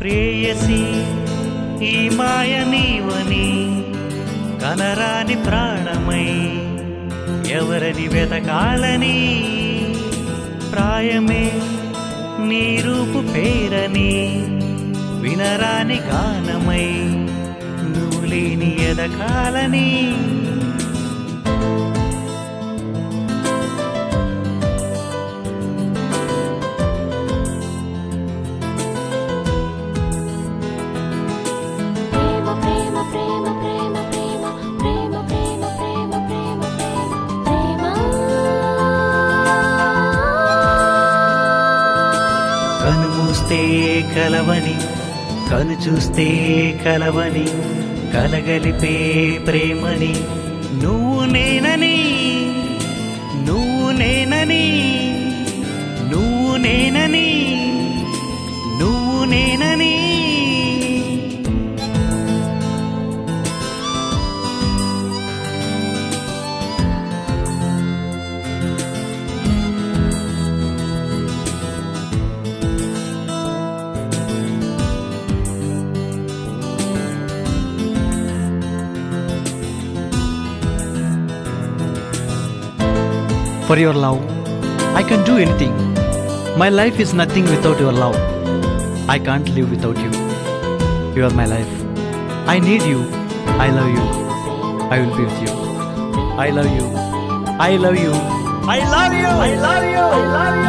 ప్రేయసి ఈ మాయ నీవని కనరాని ప్రాణమై ఎవరని వెతకాలని ప్రాయమే నీ రూపు పేరని వినరాని గానమై నువ్వు లేని ఎదకాలని కను మూస్తే కలవని కను చూస్తే కలవని కలగలిపే ప్రేమని నువ్వు నేనని నువ్వు నేనని నువ్వు నేనని నువ్వు నేనని For your love, I can do anything. My life is nothing without your love. I can't live without you. You are my life. I need you. I love you. I will be with you. I love you. I love you. I love you. I love you. I love you.